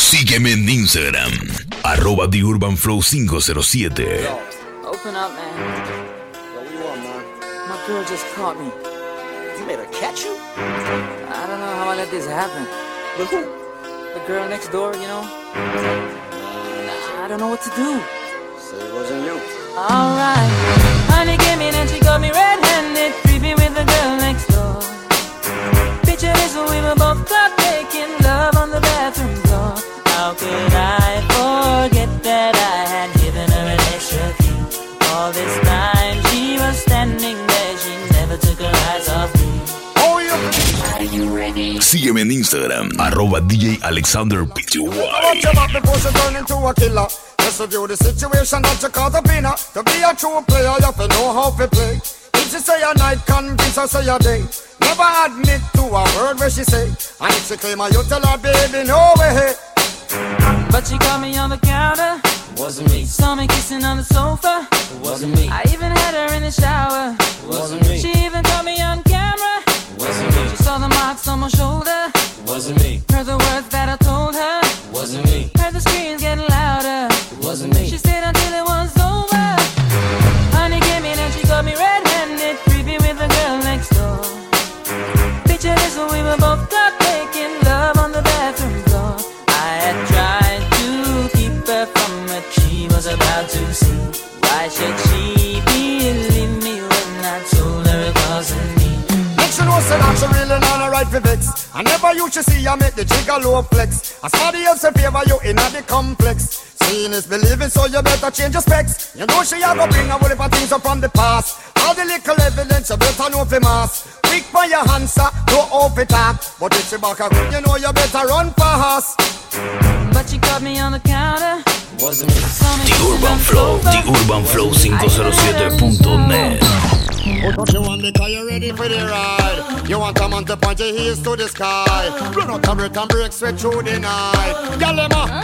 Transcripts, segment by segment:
Sígueme en Instagram, @TheUrbanFlow507. Yo, open up, man. Yo, what you want, man? My girl just caught me. You made her catch you? I don't know how I let this happen. With who? The girl next door, you know? I don't know what to do. Say it wasn't you. Alright. Honey came in and she got me red-handed, creepy with the girl next door. Picture this when we were both caught making love on the bathroom floor. How could I forget that I had given her an extra key? All this time she was standing there, she never took her eyes off me. Are you ready? Sígueme en Instagram, @DJ Alexander Pty. Watch your back before she turn into a killer. Just review the situation that you call the winner. To be a true player, you have to know how to play. If she say a night, convince her say a day. Never admit to a word where she say. And if she claim her, you tell her, baby, no way. But she caught me on the counter. Wasn't me. Saw me kissing on the sofa. Wasn't me. I even had her in the shower. Wasn't me. She even caught me on camera. Wasn't me. She saw the marks on my shoulder. Wasn't me. Heard the words that I told her. Wasn't me. Heard the screams getting louder. Wasn't me. She stayed until it was over. Honey came in and she got me red-handed, creepy with the girl next door. Picture this when we were both caught making love on the bathroom floor. I had tried to keep her from what she was about to see. Why should she believe me when I told her it wasn't me? Make sure no say that she really not a right for vex. I never used to see you make the jigger low flex. As somebody else in favor you in the complex. Seeing is believing, so you better change your specs. You know she a go bring a whole heap of things up from the past. All the little evidence you better know for mass. Quick for your answer, no off it up. But if she back a good, you know you better run fast. But she caught me on the counter. Wasn't me. The Urban Flow, TheUrbanFlow507.net. Don't you want me cause you're ready for the ride? You want a man to point your heels to the sky. Run out of breath and break sweat through the night. Galema,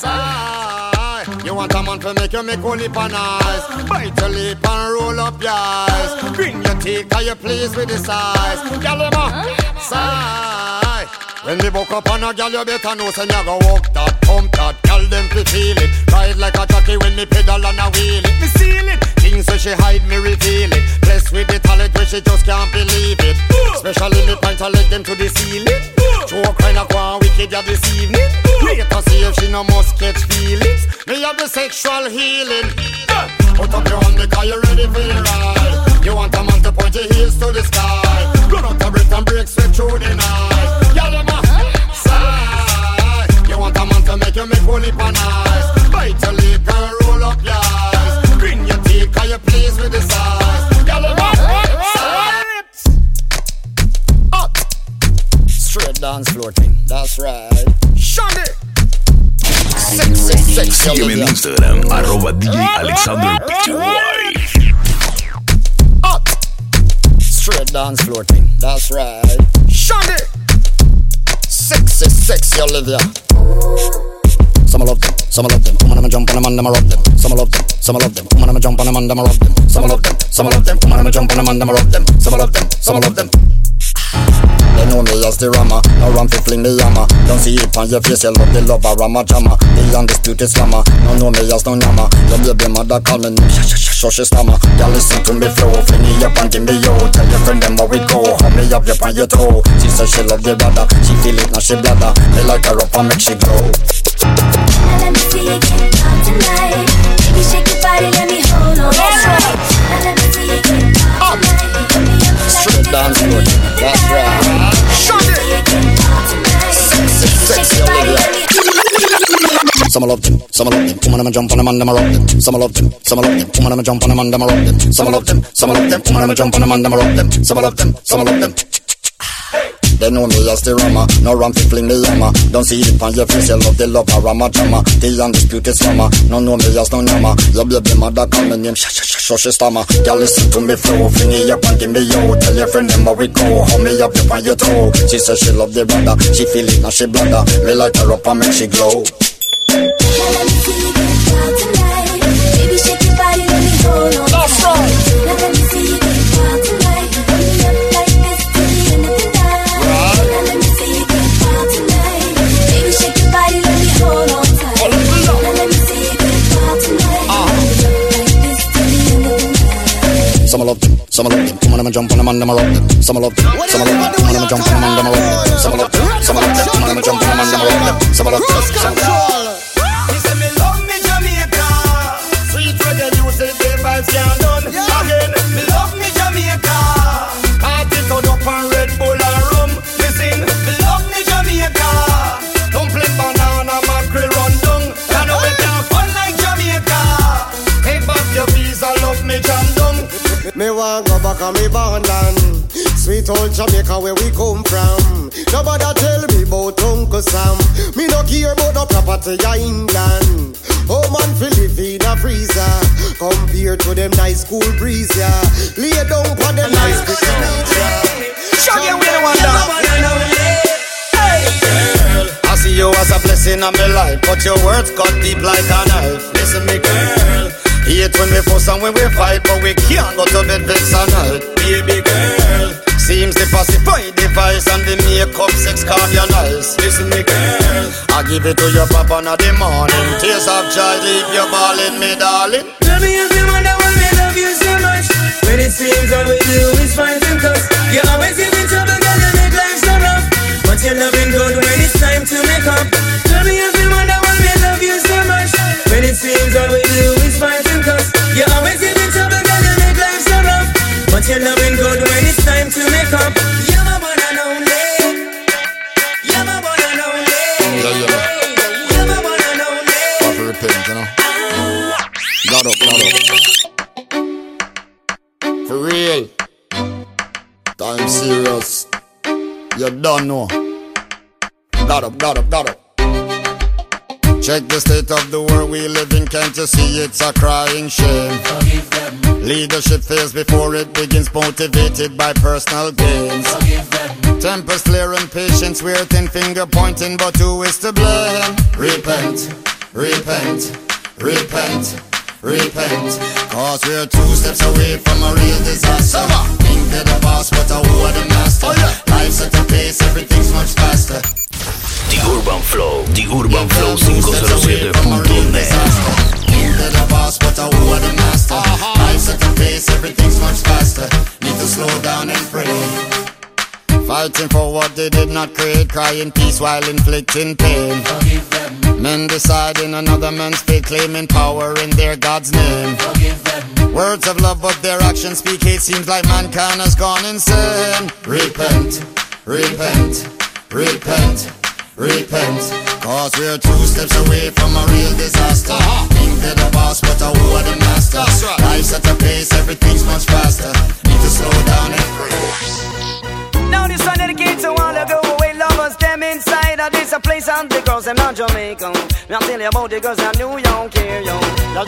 sigh. You want a man to make you make only pan eyes. Bite your lip and roll up your eyes. Bring your teeth cause you're pleased with the size. Galema, sigh. When they woke up on a gal, you better know say you go walk that, pump that. Gal them fi feel it. Ride like a jockey when me pedal and a wheel it. Me seal it. Things so she hide, me reveal it. Blessed with the talent where she just can't believe it. Especially me point her leg them to the ceiling. Joke kind of one wicked ya this evening. Wait to see if she no must catch feelings. Me have the sexual healing. Put up your hand because you're ready for the ride. You want a man to point your heels to the sky. Run out of breath and break sweat through the night. Y'all sigh. You want a man to make you make whole heap of nice. Bite your lip and roll up your eyes. Bring your teeth cause you're pleased with the size. Y'all sigh. Up. Straight dance floor thing, that's right. Shandy. Sígueme en Instagram, @DJ Alexander Pty. Up. Straight dance floor thing, that's right. Shandy. Sexy Olivia. Some love them, some love them. Woman, I'ma jump on them and I'ma rob them. Some love them, some love them. Woman, I'ma jump on them and I'ma rob them. Some love them, some love them. Woman, I'ma jump on them and I'ma rob them. Some love them, some love them. They know me as the rammer, no ram fi fling the hammer. Don't see it on your face, you love the lover, rama jama. The undisputed slammer, no know me as no yama. Your baby mother call me name, so she stammer. Y'all listen to me flow, fling me up and give me yo. Tell your friend them how we go, hold me up on your toe. She says she love the brother, she feel it now she bladder. Me like her up and make she glow. Now let me see you get out tonight. Baby shake your body, let me hold on tight. Now let me see you get out tonight. Put me up straight dance floor, that's right. Sexy Olivia. Some love them, some love them. Woman, I'ma jump on them and I'ma rob them. Some love them, some love them. Woman, I'ma jump on them and I'ma rob them. Some love them, some love them. Woman, I'ma jump on them and I'ma rob them. Some love them, some love them. They know me as the rammer, no ram fi fling the hammer. Don't see it on your face, you love the lover, rama jama. The undisputed slammer, no know me as no yama. Your baby mother call me name, so she stammer. Y'all listen to me flow, fling it up and give me yo. Tell your friend them how we go, hold me up on your toe. She says she love the brother, she feel it now she bladder. Me light her up and make she glow. Now let me see you get out tonight. Baby shake your body, let me hold on tight. Now let me see you get out tonight. Put me up like this till the end of the night. Now let me see you get out tonight. Baby shake your body, let me hold them jump on them and them rock them. Some love them, some love them. Man, them jump on them and them rock them. Some love them, some love them. Man, them jump on them and them rock them. Some love them, some love them. He said me love me Jamaica. Sweet reggae music, the vibes can't done. Again, me love me Jamaica. Party turn up on Red Bull and rum. Listen, me love me Jamaica. Dumpling, banana, mackerel, run down. You know we can't fun like Jamaica. Take back your visa, love me jam down. Me want go back on me borderland. Sweet old Jamaica where we come from. Nobody tell me about Uncle Sam. Me no care about the property of England. Oh man, feel live in a freezer compared to them nice cool breeze, yeah. Lay down for them nice big beach, yeah. Show you we the one down. Girl, I see you as a blessing in my life, but your words cut deep like a knife. Listen me girl, hate when we fuss and when we fight, but we can't go to bed vex and hurt. Baby girl, seems to pacify the vice and the makeup sex calm your nice. Listen me girl, I give it to your papa in the morning. Tears of joy leave you balling, me darling. Tell me if you wonder why we love you so much. When it seems all we do is fight and cuss. You always give me trouble, girl, you make life so rough. But you're loving good when it's time to make up. Tell me if you wonder why we love you so much. When it seems all we do is fight and cuss. You always give me trouble, girl, you make life so rough. But you're loving good when it's time to make up. You're my one and only. You're my one and only. You're my one and only. Have to repent, you know. Got up, got up. For real. Time serious. You don't know. Got up, got up, got up. Check the state of the world we live in. Can't you see it's a crying shame? Forgive them, Leadership fails before it begins, motivated by personal gains. forgive them, Tempers clear and patience weird, finger pointing, but who is to blame? Repent, repent, repent, repent. Cause we're 2 steps away from a real disaster. Think they're the boss, but who are the master? Life's at a pace, everything's much faster. The Urban Flow 507.net. Think they're the boss, but who are the master? Life's at a pace, everything's much faster. Need to slow down and pray. Fighting for what they did not create, crying peace while inflicting pain. forgive them, Men deciding another man's fate, claiming power in their God's name. forgive them, Words of love, but their actions speak hate. Seems like mankind has gone insane. Repent, repent, repent, repent. Cause we're 2 steps away from a real disaster. Think they're the boss, but who are the master? Life's at a pace, everything's much faster. Need to slow down and pray. Now this one dedicated to all the go away lovers, them inside of this a place and the girls them not Jamaica. Me I'm telling you about the girls in New York here, yo.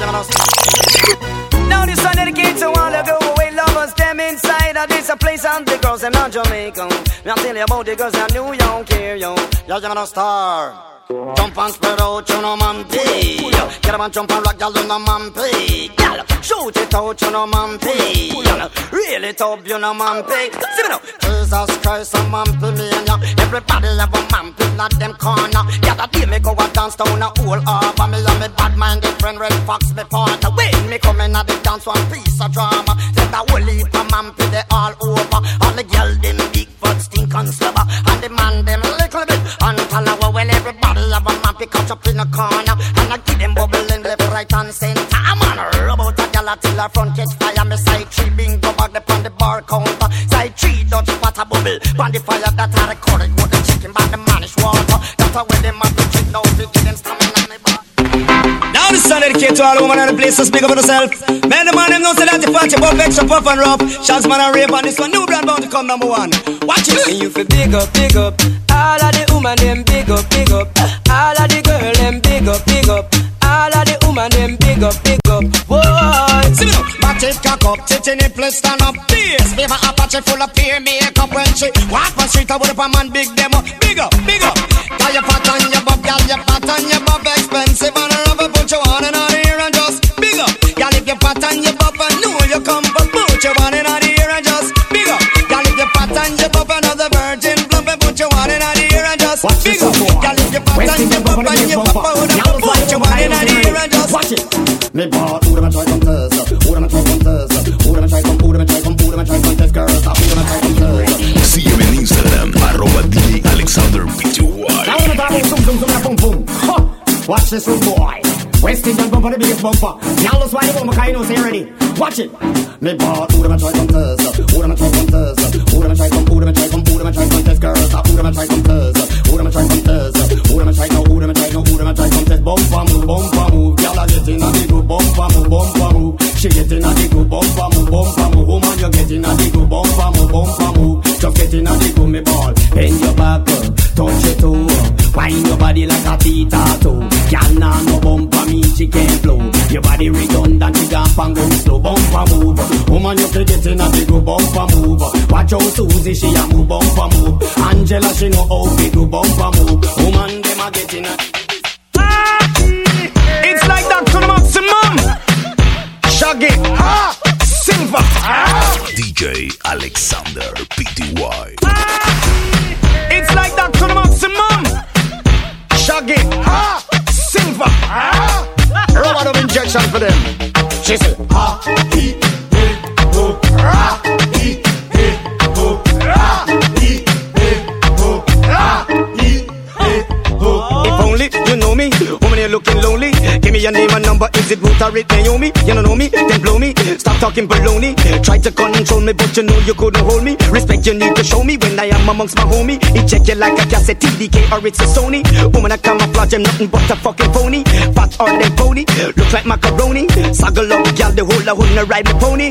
Now this one dedicated to all the go away lovers, them inside of this a place and the girls them not Jamaica. Me I'm telling you about the girls in New York here, yo. Y'all gonna star. Jump and spread out, you know, man, pay. Get up and jump and rock, y'all, you know, man, pay. Y'all, shoot it out, you know, man, pay. Y'all, reel it up, you know, man, pay. See me now. Jesus Christ, a man, pay me and ya. Everybody have a man, pay, not them corner. Yeah, that day me go a dance down a whole harbor. Me and me bad-minded friend, Red Fox, me partner. When me come in at the dance, one piece of drama. Set a whole heap of man, pay, they all over. All the girl, them big, fat, stink and slobber. And the man, them little bit. And tell her, well, everybody have a man pick up in the corner. And I give them bubbling left, right and center. I'm on a rub out a gal till her front catch fire. Me side 3 bingo bag up on the bar counter. Side 3 Dutch water bubble. On the fire that I recorded with the chicken by the manish water. That's how when them have to chicken out to get them stamina on me bar. Now this song dedicated to all women in the place, so speak up for yourself. Man, the man them know say that the party above extra puff and rough. Shots man and rape on this one, new brand bound to come number 1. Watch it. And you feel big up, big up. All of the woman them big up, big up. All of the girl them big up, big up. All of the woman them big up, big up. Whoa. See me now. Back it, cock up, tit in it, place stand up. This baby Apache full of peer makeup when she walk on street. I would up a man big them up, big up, big up. Got your fat on your bob, gal your fat on your bob, expensive and a rubber put you on and on here and just big up. Gal if your fat on your bob, I know you come, but put you on and on here and just big up. Gal if your fat on your bob, another virgin plump and put you on and on here and just big up. Gal if your fat on your bob and your bob, put you on and on here and just watch it. Me bought, who them a try come test? Who them a try come test? Who them a try come, who them a try come, who them a try come test, girl? zoom zoom la boom boom. Huh. Watch this room boy. West Indian bumper, the biggest bumper. Now let's ride the bumper, cause you know, say you ready. Watch it. Me bought, who them a try come test? Who them a try come test? Who them a try come, who them a try come, who them a try come test, girls? Who them a try come test? Who them a try come test? Who them a try now, who them a try now, who them a try come test? Bumper move, y'all are getting a big group. Bumper move. She getting a big group. Bumper move. Woman, you're getting a big group. Bumper move. Just getting a big group, me ball. Bend your back, touch your toe. Wind your body like a pita toe. Girl, nah, no bumper me, she can't flow. Your body redundant, you can't bang go slow. Bumper move. Woman, you can get in a big bumper move. Watch out Susie, she a move bumper move. Angela, she know how big bumper move. Woman, them a get in a. It's like that to the maximum. Shaggy, Silver, DJ Alexander Pty. It's like that to the maximum. Shaggy, Silver, rubber dub injection for them. She said, If only you know me, woman, you're looking lonely. Give me your name and number, is it Ruth or it Naomi? You don't know me, then blow me. Stop talking baloney. Try to control me, but you know you couldn't hold me. Respect you need to show me when I am amongst my homie. It check you like a cassette, TDK or it's a Sony. Woman, I camouflage, I'm nothing but a fucking phony. Fat or them pony, look like macaroni. Saggle up, y'all, the whole I wouldn't ride my pony.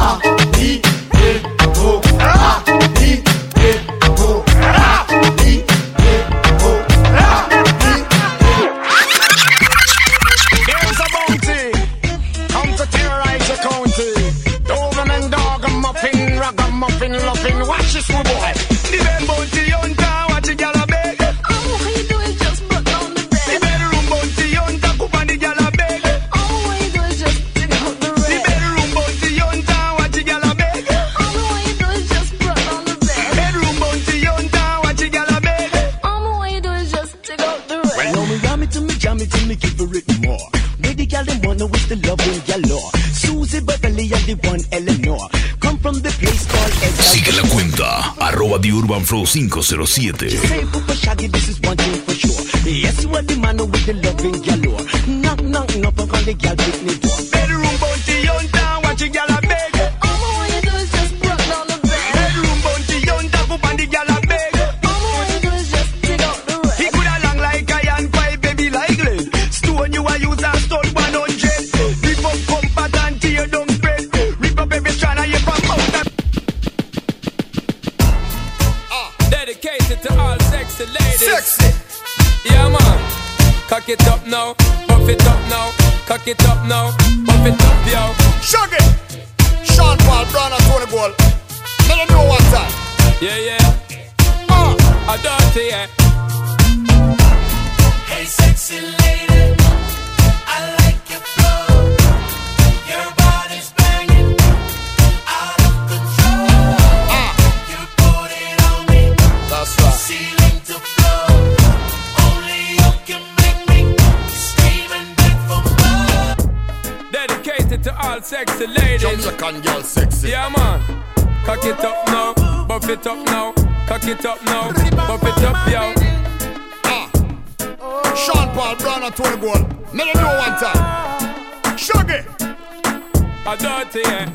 Watch this one, boy. The bed bounty hunter, watch the gyal a beg. Oh, what you do is just put on the bed. The bedroom bounty hunter, cook on the gyal a beg. Oh, what you do is just dig out the The red. bedroom bounty hunter, watch the gyal a beg. Oh, what you do is just put on the bed. Bedroom bounty hunter, watch the gyal a beg. Oh, what you do is just dig out the red. Well, now me jam it to me, give her it more. Where the gyal them wanna with the loving galore. Susie Beverly and the one Eleanor. Come from the place called Sigue la cuenta, @The Urban Flow 507. Say, Papa Shaggy, this is one thing for sure. Yes, you are the man with the loving galore. Knock, knock on the gal pick me door. Bedroom bounty hunter, watch the gal a beg. Oh, what you do is just put on the bed. Bedroom bounty hunter, cook on the gal a beg. Oh, what you do is just dig out the red. He coulda long like iron pipe, baby like lead. Stone you a use and stone 100. Rip up comfort and tear down bread. Rip up every strand of you from out that. Dedicated to all sexy ladies. Sexy. Yeah, man. Cock it up now, buff it up now. Cock it up now, buff it up, yo. Shaggy. Sean Paul, Brown and Tony Gold. Let them know one time. Yeah. I dirty, yeah. Hey, sexy lady, I like your flow. Your body's banging, out of control. You put it on me, That's right. ceiling to floor. Only you can make me scream and beg for more. Dedicated to all sexy ladies. Jamaican girl sexy. Yeah, man. Cock it up now, buff it up now. Cock it up now, buff it up, yo. Sean Paul, Brown and Tony Gold. Let them know one time. Shaggy. I dirty, yeah.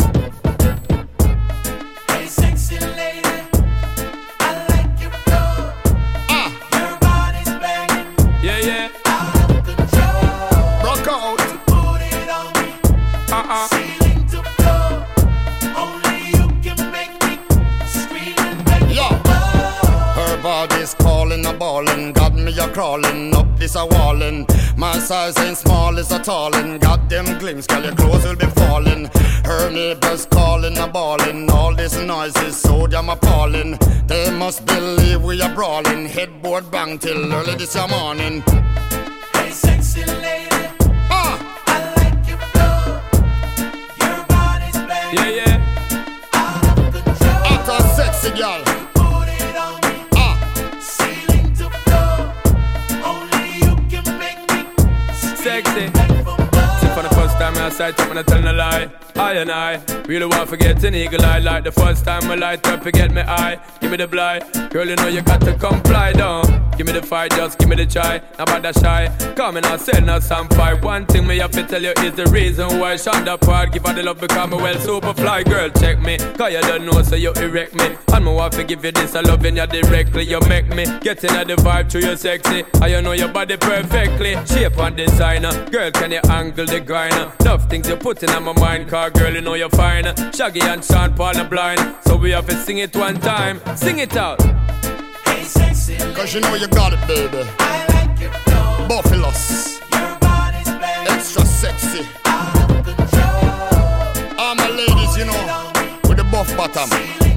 Hey, sexy lady, I like your flow. Your body's banging, Yeah. out of control. Rock out. You put it on me, ceiling to floor. Only you can make me scream and beg Yo. for more. Her body's calling a ballin', got me a crawling up this a wallin'. My size ain't small, it's a tallin'. Got them glimpse, girl, your clothes will be falling. Her neighbors calling a ballin'. All this noise is so damn appalling. They must believe we are brawling. Headboard bang till early this morning. Hey, sexy lady, I like your flow. Your body's banging, Yeah. out of control. Hot and sexy girl. Put it on me, ceiling to floor. Only you can make me Sexy. beg for more. See, for the first time I sight up and I tell no lie. I and I really want to get an eagle eye. Like the first time I light up, you get me eye. Give me the blind, girl, you know you got to comply down. Give me the fight, just give me the try. Now about that shy, come in and send us some fight. One thing me have to tell you is the reason why Shonda Park give her the love because me well super fly. Girl, check me, cause you don't know so you erect me. And me want to give you this, I loving you directly. You make me get in the vibe to you sexy. And you know your body perfectly. Shape and designer, girl, can you angle the grinder? Love things you put in my mind, car girl, you know you're fine. Shaggy and Sean Paul are blind, so we have to sing it one time. Sing it out. Hey sexy, cause you know you got it, baby. I like your flow. Buffaloes, your body's blazing, extra sexy. out of control. All my ladies, you know, with the buff bottom.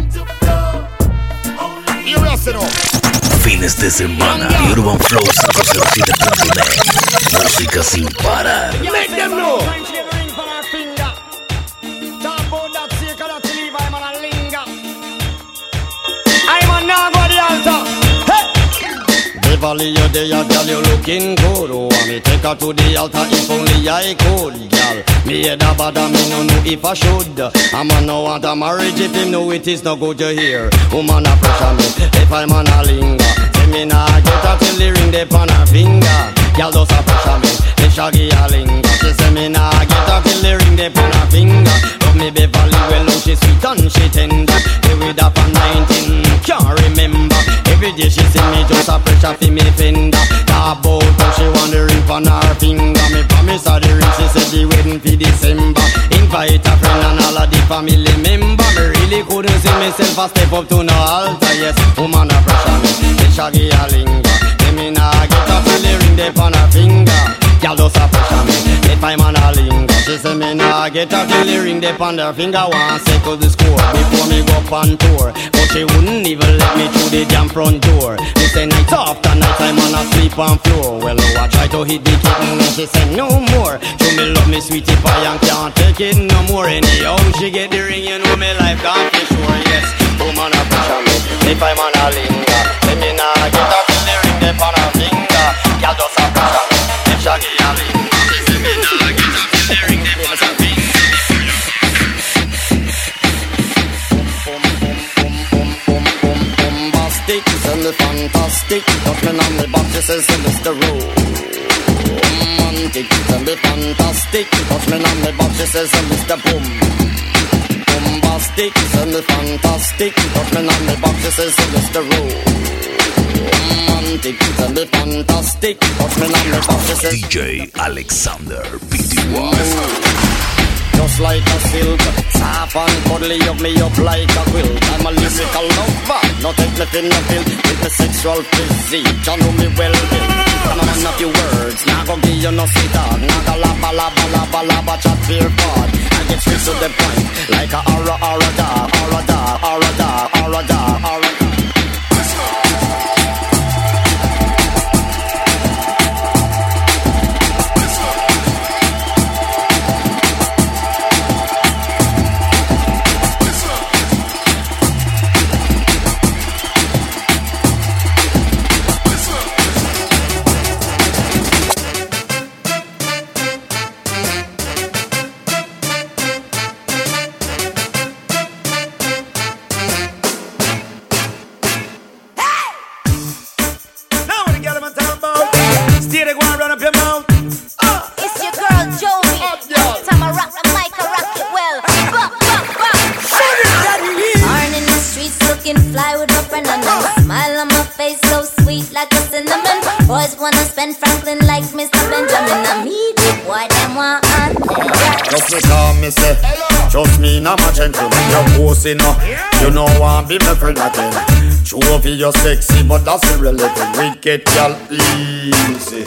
You listen up. Fines de semana y Urban Flow 507.net. Música sin parar. Make them know. Beverly, you there, girl, you looking good. Oh, want me take her to the altar if only I could, girl. Me head a bother, me no know if I should. A man no want a marriage if him know it is no good to hear. Woman a pressure me if I'm on a linger. Say me nah get her till the ring dey on her finger. Girl just a pressure me, the shaggy a linger. She say me nah get her till the ring dey on her finger. Love me Beverly well, oh she sweet and she tender. They with her for 19, can't remember. Every day she see me just a pressure fi me fender. Talk about how she want the ring on her finger. Me promise her the ring, she said the wedding fi December. Invite a friend and all of the family member. Me really couldn't see myself a step up to no altar. Yes, woman a pressure me, the shaggy a linger. Say me nah get up till the ring dey on her finger. Girl just a pressure me, if I'm on a linger. She say me nah get up till the ring dey on her finger. Want settle the score before me go up on tour, but she wouldn't even let me through the damn front door. Me say night after night I'm on a sleep on floor. Well, I try to hit the kitten and she said no more. Show me love me sweetie pie and can't take it no more. Anyhow she get the ring, you know me life gone for sure. Yes, woman a pressure me if I'm on a linger. Say me nah get up till the ring dey on her finger. Girl just a pressure me if shaggy a linger. She say me nah get up till the ring dey on her finger. Send me fantastic, touch me on the back, she says Mr. Romantic. Send me fantastic, touch me on the back, she says Mr. Boom. Bombastic, send me fantastic, touch me on the back, she says Mr. Romantic. Send me fantastic, touch me on the back, she says DJ Alexander Pty. Just like a silk, soft and cuddly, hug me up like a quilt. I'm a lyrical lover, no take me thin or fill. With the sexual physique, you know me well, Bill. And I'm on a few words, now go give you no sweet talk. Now go labba, labba, labba, labba, chat fear pod. I get straight to the point, like a aura, aura, dog, aura, dog, aura, dog, aura, dog, aura, dog. Trust me, I'm a gentleman, you're pussy no. You know I'm be my friend again. True of you, you're sexy, but that's irrelevant. We get y'all easy.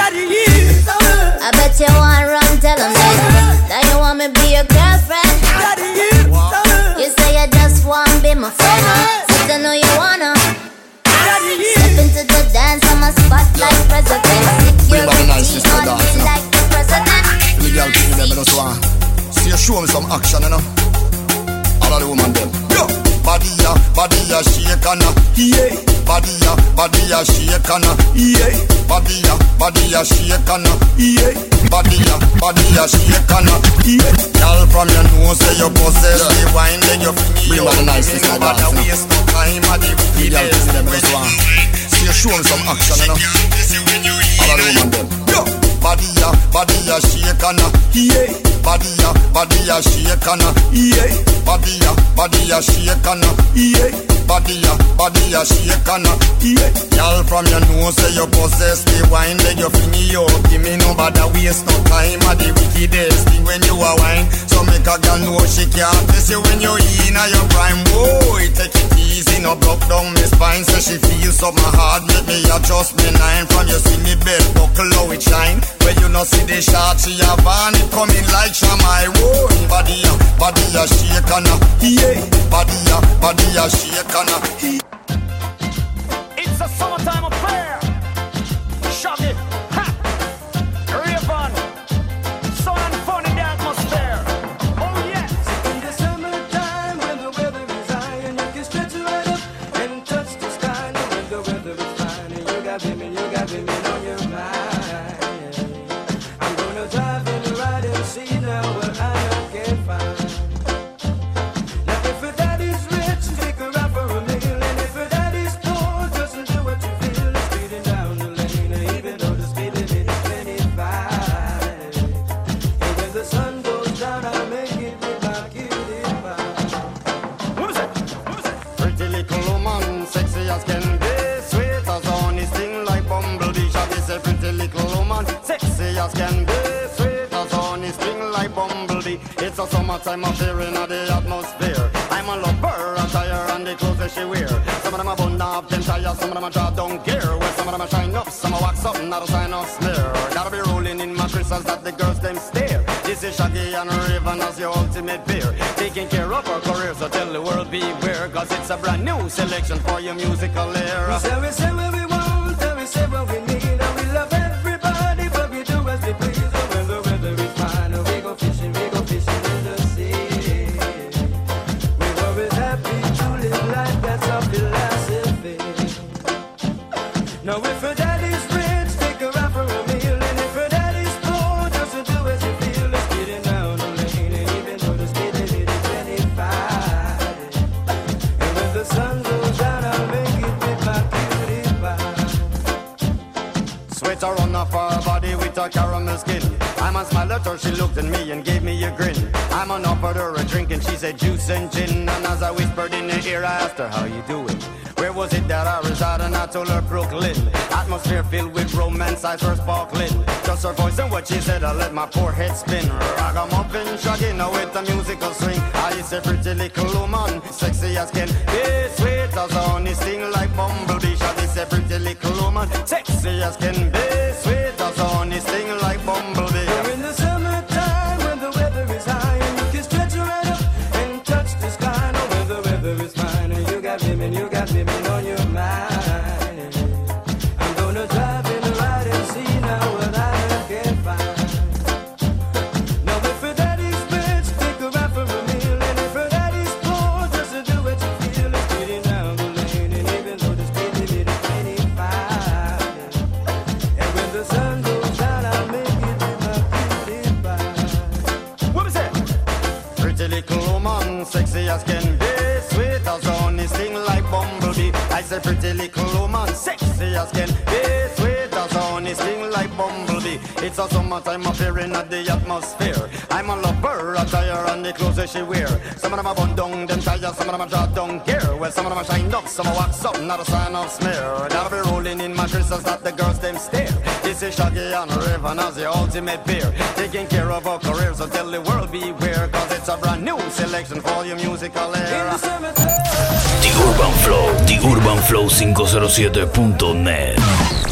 I bet you want run, tell them that you want me be your girlfriend. You say you just want be my friend, but I know you wanna. Step into the dance, I'm a spotlight president. Security on me like the president. The girl give me them, just want. You show me some action, you know. All of the woman them. Yo, body body a shake and yeah. Body a shake and yeah. Body a shake and yeah. Body a shake and yeah. Girl from your nose say you possess the wine, then you feel you nice to say that. Waste no time at the wickedest. See you show 'em some action, you know. All the woman them. Yo. Body a shake and yeah. Body a shake and yeah. Body a shake and yeah. Body a shake and yeah. Girl from your nose say you possess the wine, then you fling it up. Give me no bother waste no time at the wickedest thing when you a wine. So make a girl know she can't test you when you in a your prime. Whoa, take it easy, no block down my spine. So she feels something hard, make me adjust me nine. From you see me bed buckle how it shine. When you no see the shot, she a van it coming like Shamai. Whoa, body a shake and yeah. Body a shake and It's a summertime affair. Shaggy, ha, Raven, sun and fun in the atmosphere. Oh yes. In the summertime when the weather is high and you can stretch right up and touch the sky. And when the weather is fine and you got women on your mind. I'm gonna drive and ride and see now what I can find. Now if her daddy's rich, take her out for a meal, and if her daddy's poor, just do what you feel. Speeding down the lane, even though the speed limit is 25. And when the sun goes down, I'll make it with my cutie pie. Who's it? pretty little woman, sexy as can be, sweet as honey, sting like bumblebee. Shaggy say pretty little woman, sexy as can be, sweet as honey, sting like bumblebee. It's a summertime affair in the atmosphere. I'm a lover, attire and the clothes that she wear. Some of them are bun up, them tires, some of them are drop down gear. Well, some of them are shine up, some are wax up, not a sign of smear. Gotta be rolling in my crystals that the girls them stare. This is Shaggy and Raven as your ultimate beer. Taking care of our career, so tell the world beware. Cause it's a brand new selection for your musical era. We say what we want, and we say what we need, and we love everybody, but we do as we please. And when the weather is fine, we go fishing in the sea. We're always happy to live life, that's our philosophy. Now if her daddy's rich, take her out for a meal, and if her daddy's poor, just do as you feel. It's speeding down the lane, and even though the speed limit is 25. And when the sun goes down, I'll make it with my cutie pie. Sweater on off her body with a caramel skin. I'm on smile at her, she looked at me and gave me a grin. I'm on offered her a drink and she said juice and gin. And as I whispered in her ear, I asked her, how you doing? Where was it that I reside? And I told her Brooklyn. Atmosphere filled with romance, eyes were sparkling. Just her voice and what she said, I let my poor head spin. Ragamuffin, Shaggy, now with a musical swing. I say pretty little woman, sexy as can be, sweet as honey, sting like bumblebee. Shaggy say pretty little woman, sexy as can be, sweet as honey, sting like bumblebee. We're in the summertime when the weather is high and you can stretch right up and touch the sky. No, when the weather is fine and you got women on your mind. I'm gonna drive and ride and see now what I can find. Now if her daddy's rich, take her out for a meal, and if her daddy's poor, just do what you feel. It's speeding down the lane, and even though the speed limit is 25. And when the sun goes down, I'll make it with my cutie pie. What was it? Pretty little woman, sexy as can be, sweet as honey, sting like bumblebee. I said pretty little woman, sexy as can be, sweet as honey, sting like bumblebee. It's a summertime affair in the atmosphere. I'm a lover, attire and the clothes that she wear. Some of them are bun down, them tires, some of them are drop down gear. Well, some of them are shine up, some are wax up, not a sign of smear. Gotta be rolling in my crystals that the girls them stare. This is Shaggy and Raven as the ultimate beer. Taking care of our careers, so tell the world beware. Cause it's a brand new selection for your musical era. The Urban Flow, TheUrbanFlow507.net.